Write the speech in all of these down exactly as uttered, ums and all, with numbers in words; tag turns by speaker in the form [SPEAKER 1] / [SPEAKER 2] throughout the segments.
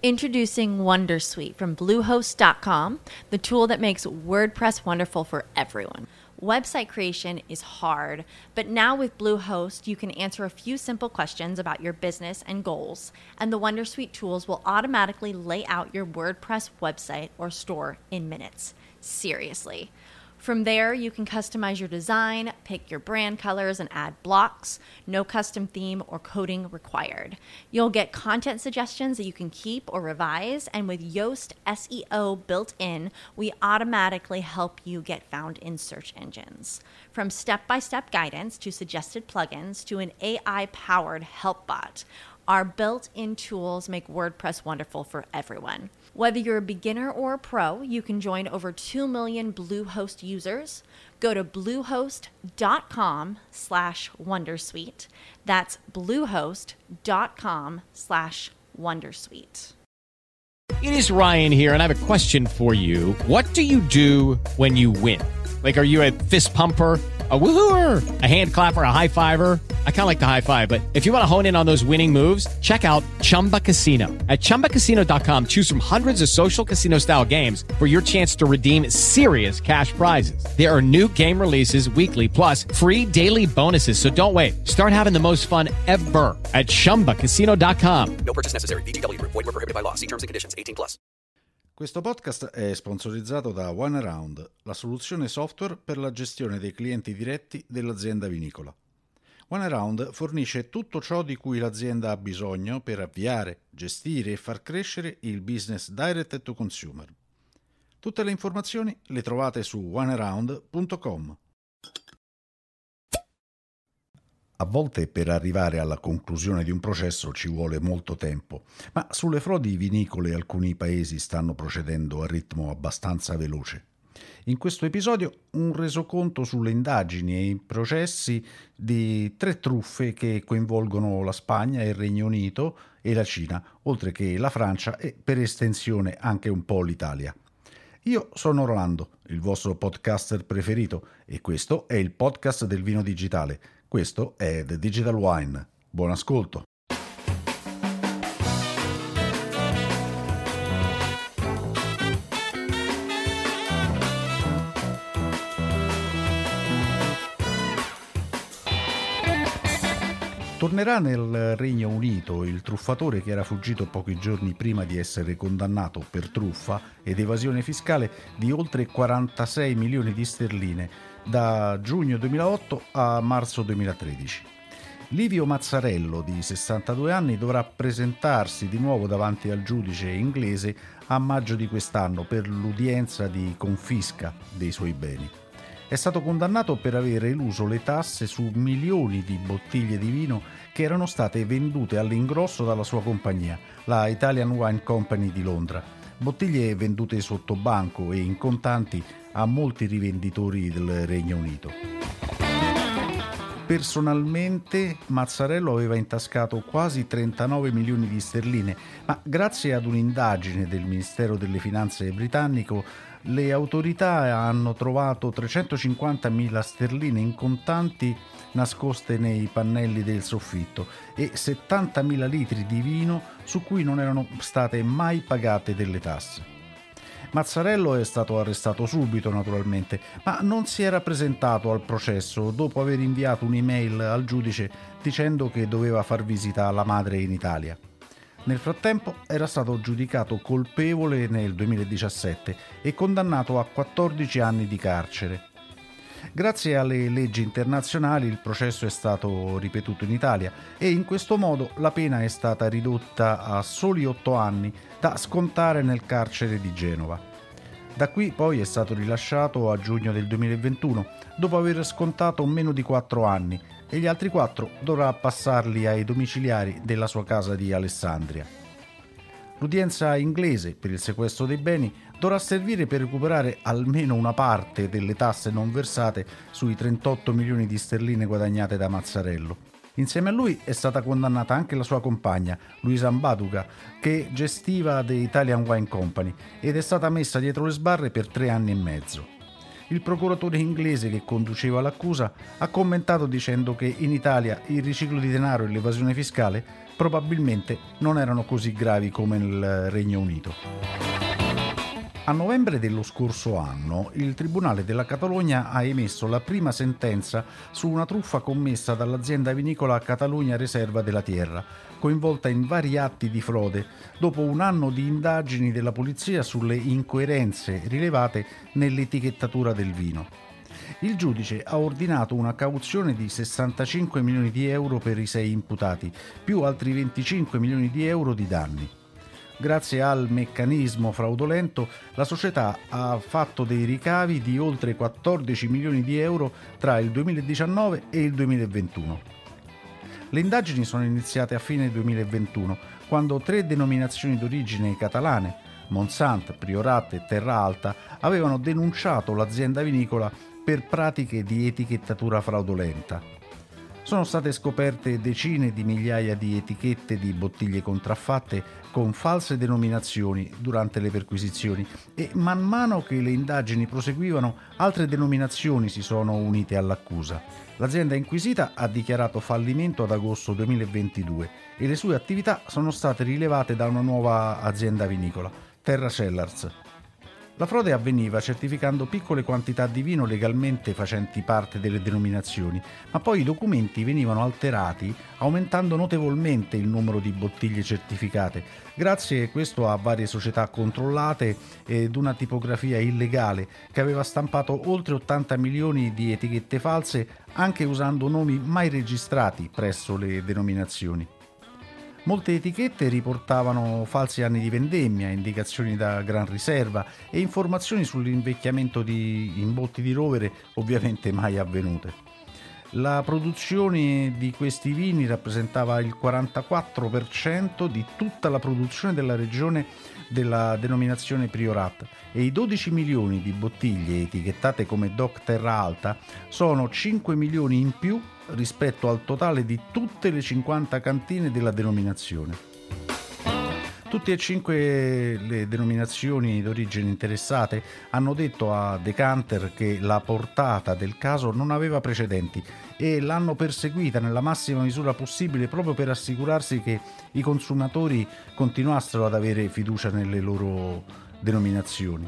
[SPEAKER 1] Introducing Wondersuite from Bluehost dot com, the tool that makes WordPress wonderful for everyone. Website creation is hard, but now with Bluehost, you can answer a few simple questions about your business and goals, and the Wondersuite tools will automatically lay out your WordPress website or store in minutes. Seriously. From there, you can customize your design, pick your brand colors, and add blocks. No custom theme or coding required. You'll get content suggestions that you can keep or revise, and with Yoast S E O built in, we automatically help you get found in search engines. From step-by-step guidance to suggested plugins to an A I-powered help bot, our built-in tools make WordPress wonderful for everyone. Whether you're a beginner or a pro, you can join over two million Bluehost users. Go to bluehost.com slash wondersuite. That's bluehost.com slash wondersuite.
[SPEAKER 2] It is Ryan here, and I have a question for you. What do you do when you win? Like, are you a fist pumper, a woohooer, a hand clapper, a high fiver? I kind of like the high five, but if you want to hone in on those winning moves, check out Chumba Casino. At chumba casino dot com, choose from hundreds of social casino style games for your chance to redeem serious cash prizes. There are new game releases weekly, plus free daily bonuses. So don't wait. Start having the most fun ever at chumba casino dot com.
[SPEAKER 3] No purchase necessary. V G W Group. Void where prohibited by law. See terms and conditions. eighteen plus.
[SPEAKER 4] Questo podcast è sponsorizzato da OneAround, la soluzione software per la gestione dei clienti diretti dell'azienda vinicola. OneAround fornisce tutto ciò di cui l'azienda ha bisogno per avviare, gestire e far crescere il business direct to consumer. Tutte le informazioni le trovate su one around punto com. A volte per arrivare alla conclusione di un processo ci vuole molto tempo, ma sulle frodi vinicole alcuni paesi stanno procedendo a ritmo abbastanza veloce. In questo episodio un resoconto sulle indagini e i processi di tre truffe che coinvolgono la Spagna, il Regno Unito e la Cina, oltre che la Francia e per estensione anche un po' l'Italia. Io sono Rolando, il vostro podcaster preferito, e questo è il podcast del vino digitale. Questo è The Digital Wine. Buon ascolto. Tornerà nel Regno Unito il truffatore che era fuggito pochi giorni prima di essere condannato per truffa ed evasione fiscale di oltre quarantasei milioni di sterline da giugno duemilaotto a marzo duemilatredici. Livio Mazzarello, di sessantadue anni, dovrà presentarsi di nuovo davanti al giudice inglese a maggio di quest'anno per l'udienza di confisca dei suoi beni. È stato condannato per aver eluso le tasse su milioni di bottiglie di vino che erano state vendute all'ingrosso dalla sua compagnia, la Italian Wine Company di Londra. Bottiglie vendute sotto banco e in contanti a molti rivenditori del Regno Unito. Personalmente Mazzarello aveva intascato quasi trentanove milioni di sterline, ma grazie ad un'indagine del Ministero delle Finanze britannico le autorità hanno trovato trecentocinquantamila sterline in contanti nascoste nei pannelli del soffitto e settantamila litri di vino su cui non erano state mai pagate delle tasse. Mazzarello è stato arrestato subito, naturalmente, ma non si era presentato al processo dopo aver inviato un'email al giudice dicendo che doveva far visita alla madre in Italia. Nel frattempo era stato giudicato colpevole nel duemiladiciassette e condannato a quattordici anni di carcere. Grazie alle leggi internazionali il processo è stato ripetuto in Italia e in questo modo la pena è stata ridotta a soli otto anni da scontare nel carcere di Genova. Da qui poi è stato rilasciato a giugno del duemilaventuno dopo aver scontato meno di quattro anni e gli altri quattro dovrà passarli ai domiciliari della sua casa di Alessandria. L'udienza inglese per il sequestro dei beni dovrà servire per recuperare almeno una parte delle tasse non versate sui trentotto milioni di sterline guadagnate da Mazzarello. Insieme a lui è stata condannata anche la sua compagna, Luisa Mbaduga, che gestiva The Italian Wine Company ed è stata messa dietro le sbarre per tre anni e mezzo. Il procuratore inglese che conduceva l'accusa ha commentato dicendo che in Italia il riciclo di denaro e l'evasione fiscale probabilmente non erano così gravi come nel Regno Unito. A novembre dello scorso anno, il Tribunale della Catalogna ha emesso la prima sentenza su una truffa commessa dall'azienda vinicola Catalunya Reserva de la Tierra, coinvolta in vari atti di frode, dopo un anno di indagini della polizia sulle incoerenze rilevate nell'etichettatura del vino. Il giudice ha ordinato una cauzione di sessantacinque milioni di euro per i sei imputati, più altri venticinque milioni di euro di danni. Grazie al meccanismo fraudolento, la società ha fatto dei ricavi di oltre quattordici milioni di euro tra il duemiladiciannove e il duemilaventuno. Le indagini sono iniziate a fine duemilaventuno, quando tre denominazioni d'origine catalane, Montsant, Priorat e Terra Alta, avevano denunciato l'azienda vinicola per pratiche di etichettatura fraudolenta. Sono state scoperte decine di migliaia di etichette di bottiglie contraffatte con false denominazioni durante le perquisizioni e man mano che le indagini proseguivano altre denominazioni si sono unite all'accusa. L'azienda inquisita ha dichiarato fallimento ad agosto duemilaventidue e le sue attività sono state rilevate da una nuova azienda vinicola, Terra Cellars. La frode avveniva certificando piccole quantità di vino legalmente facenti parte delle denominazioni, ma poi i documenti venivano alterati aumentando notevolmente il numero di bottiglie certificate, grazie questo a varie società controllate ed una tipografia illegale che aveva stampato oltre ottanta milioni di etichette false anche usando nomi mai registrati presso le denominazioni. Molte etichette riportavano falsi anni di vendemmia, indicazioni da gran riserva e informazioni sull'invecchiamento di imbotti di rovere ovviamente mai avvenute. La produzione di questi vini rappresentava il quarantaquattro per cento di tutta la produzione della regione della denominazione Priorat e i dodici milioni di bottiglie etichettate come D O C Terra Alta sono cinque milioni in più rispetto al totale di tutte le cinquanta cantine della denominazione. Tutte e cinque le denominazioni d'origine interessate hanno detto a Decanter che la portata del caso non aveva precedenti e l'hanno perseguita nella massima misura possibile proprio per assicurarsi che i consumatori continuassero ad avere fiducia nelle loro denominazioni.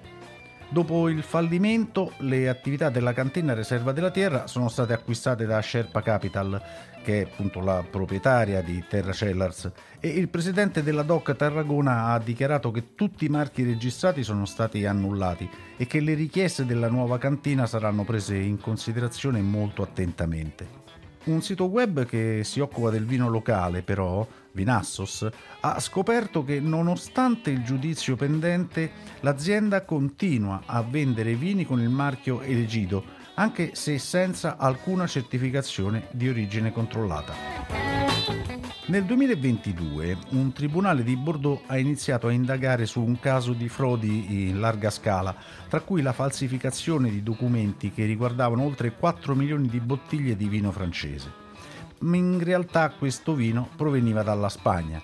[SPEAKER 4] Dopo il fallimento, le attività della cantina Reserva della Tierra sono state acquistate da Sherpa Capital, che è appunto la proprietaria di Terra Cellars, e il presidente della D O C Tarragona ha dichiarato che tutti i marchi registrati sono stati annullati e che le richieste della nuova cantina saranno prese in considerazione molto attentamente. Un sito web che si occupa del vino locale, però, Vinassos, ha scoperto che nonostante il giudizio pendente, l'azienda continua a vendere vini con il marchio Elegido, anche se senza alcuna certificazione di origine controllata. Nel duemilaventidue un tribunale di Bordeaux ha iniziato a indagare su un caso di frodi in larga scala, tra cui la falsificazione di documenti che riguardavano oltre quattro milioni di bottiglie di vino francese. In realtà questo vino proveniva dalla Spagna.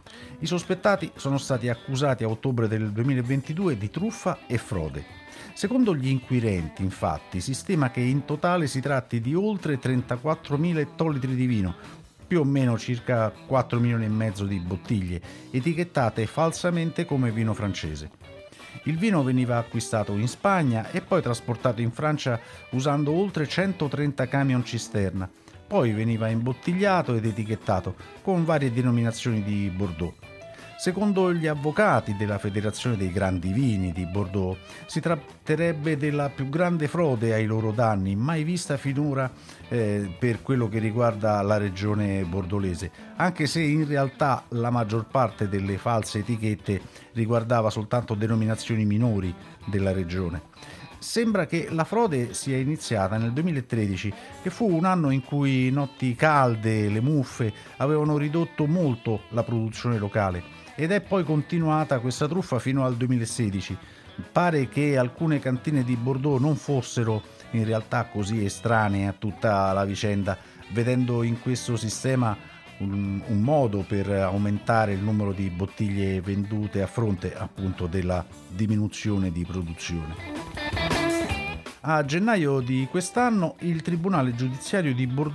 [SPEAKER 4] I sospettati sono stati accusati a ottobre del duemilaventidue di truffa e frode. Secondo gli inquirenti, infatti, si stima che in totale si tratti di oltre trentaquattromila ettolitri di vino, più o meno circa quattro milioni e mezzo di bottiglie, etichettate falsamente come vino francese. Il vino veniva acquistato in Spagna e poi trasportato in Francia usando oltre centotrenta camion cisterna. Poi veniva imbottigliato ed etichettato con varie denominazioni di Bordeaux. Secondo gli avvocati della Federazione dei Grandi Vini di Bordeaux, si tratterebbe della più grande frode ai loro danni mai vista finora eh, per quello che riguarda la regione bordolese, anche se in realtà la maggior parte delle false etichette riguardava soltanto denominazioni minori della regione. Sembra che la frode sia iniziata nel duemilatredici, che fu un anno in cui notti calde e le muffe avevano ridotto molto la produzione locale, ed è poi continuata questa truffa fino al duemilasedici. Pare che alcune cantine di Bordeaux non fossero in realtà così estranee a tutta la vicenda, vedendo in questo sistema un, un modo per aumentare il numero di bottiglie vendute a fronte appunto della diminuzione di produzione. A gennaio di quest'anno il Tribunale giudiziario di Bordeaux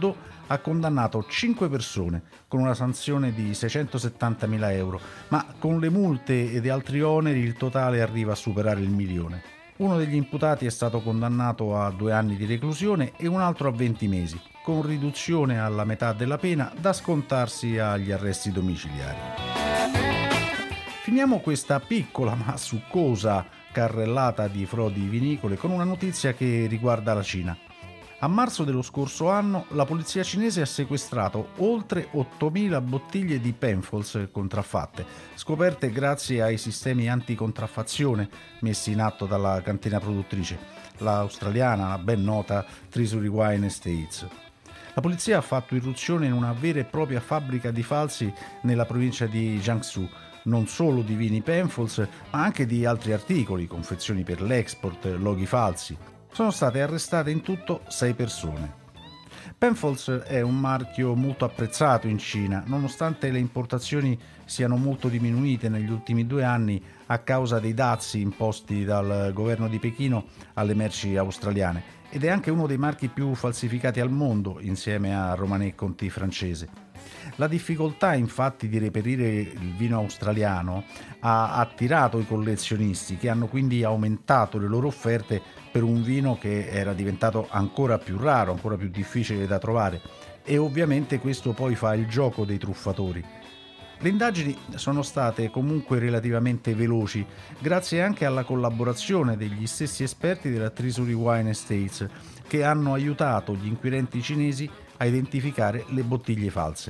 [SPEAKER 4] ha condannato cinque persone con una sanzione di seicentosettantamila euro, ma con le multe ed altri oneri il totale arriva a superare il milione. Uno degli imputati è stato condannato a due anni di reclusione e un altro a venti mesi, con riduzione alla metà della pena da scontarsi agli arresti domiciliari. Finiamo questa piccola ma succosa carrellata di frodi vinicole con una notizia che riguarda la Cina. A marzo dello scorso anno la polizia cinese ha sequestrato oltre ottomila bottiglie di Penfolds contraffatte, scoperte grazie ai sistemi anticontraffazione messi in atto dalla cantina produttrice, l'australiana, la ben nota Treasury Wine Estates. La polizia ha fatto irruzione in una vera e propria fabbrica di falsi nella provincia di Jiangsu, non solo di vini Penfolds, ma anche di altri articoli, confezioni per l'export, loghi falsi. Sono state arrestate in tutto sei persone. Penfolds è un marchio molto apprezzato in Cina, nonostante le importazioni siano molto diminuite negli ultimi due anni a causa dei dazi imposti dal governo di Pechino alle merci australiane, ed è anche uno dei marchi più falsificati al mondo insieme a Romanée Conti francese. La difficoltà infatti di reperire il vino australiano ha attirato i collezionisti, che hanno quindi aumentato le loro offerte per un vino che era diventato ancora più raro, ancora più difficile da trovare, e ovviamente questo poi fa il gioco dei truffatori. Le indagini sono state comunque relativamente veloci, grazie anche alla collaborazione degli stessi esperti della Treasury Wine Estates, che hanno aiutato gli inquirenti cinesi a identificare le bottiglie false.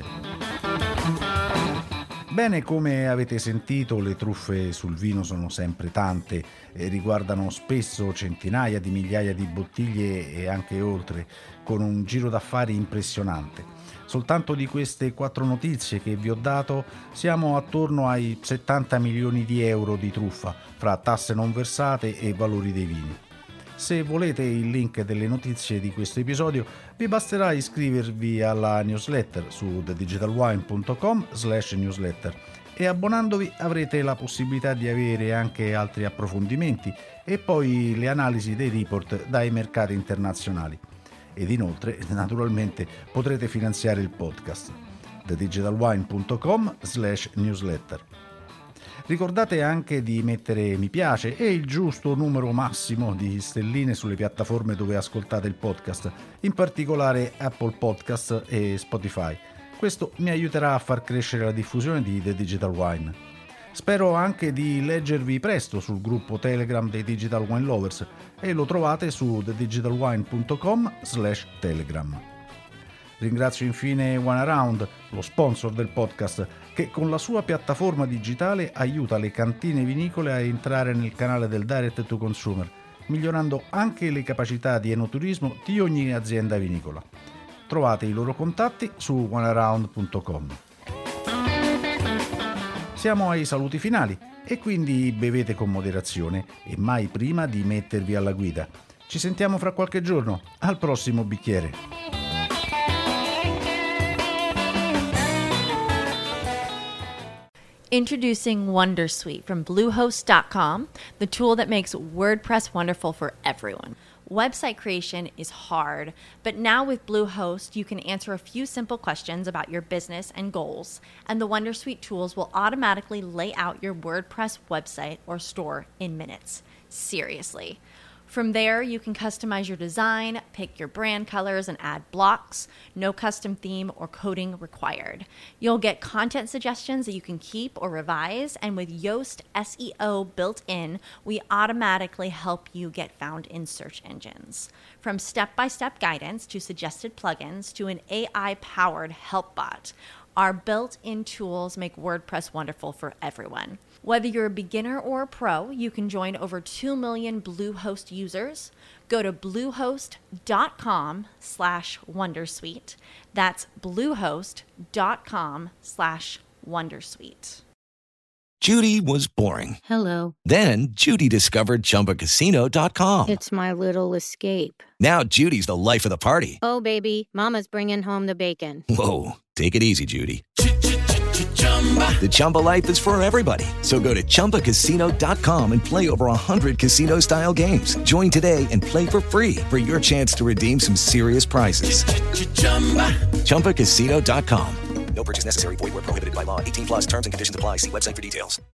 [SPEAKER 4] Bene, come avete sentito, le truffe sul vino sono sempre tante e riguardano spesso centinaia di migliaia di bottiglie e anche oltre, con un giro d'affari impressionante. Soltanto di queste quattro notizie che vi ho dato siamo attorno ai settanta milioni di euro di truffa, fra tasse non versate e valori dei vini. Se volete il link delle notizie di questo episodio, vi basterà iscrivervi alla newsletter su the digital wine punto com slash newsletter e abbonandovi avrete la possibilità di avere anche altri approfondimenti e poi le analisi dei report dai mercati internazionali. Ed inoltre, naturalmente, potrete finanziare il podcast the digital wine punto com slash newsletter. Ricordate anche di mettere mi piace e il giusto numero massimo di stelline sulle piattaforme dove ascoltate il podcast, in particolare Apple Podcast e Spotify. Questo mi aiuterà a far crescere la diffusione di The Digital Wine. Spero anche di leggervi presto sul gruppo Telegram dei Digital Wine Lovers e lo trovate su the digital wine punto com slash telegram. Ringrazio infine OneAround, lo sponsor del podcast, che con la sua piattaforma digitale aiuta le cantine vinicole a entrare nel canale del Direct to Consumer, migliorando anche le capacità di enoturismo di ogni azienda vinicola. Trovate i loro contatti su one around punto com. Siamo ai saluti finali e quindi bevete con moderazione e mai prima di mettervi alla guida. Ci sentiamo fra qualche giorno, al prossimo bicchiere.
[SPEAKER 1] Introducing Wondersuite from Bluehost dot com, the tool that makes WordPress wonderful for everyone. Website creation is hard, but now with Bluehost, you can answer a few simple questions about your business and goals, and the Wondersuite tools will automatically lay out your WordPress website or store in minutes. Seriously. From there, you can customize your design, pick your brand colors, and add blocks. No custom theme or coding required. You'll get content suggestions that you can keep or revise, and with Yoast S E O built in, we automatically help you get found in search engines. From step-by-step guidance to suggested plugins to an A I-powered help bot, our built-in tools make WordPress wonderful for everyone. Whether you're a beginner or a pro, you can join over two million Bluehost users. Go to bluehost.com slash wondersuite. That's bluehost.com slash wondersuite.
[SPEAKER 5] Judy was boring.
[SPEAKER 6] Hello.
[SPEAKER 5] Then Judy discovered chumba casino dot com.
[SPEAKER 6] It's my little escape.
[SPEAKER 5] Now Judy's the life of the party.
[SPEAKER 6] Oh, baby, mama's bringing home the bacon.
[SPEAKER 5] Whoa, take it easy, Judy. The Chumba life is for everybody. So go to chumba casino dot com and play over one hundred casino-style games. Join today and play for free for your chance to redeem some serious prizes. chumba casino dot com. No purchase necessary. Void where prohibited by law. eighteen plus terms and conditions apply. See website for details.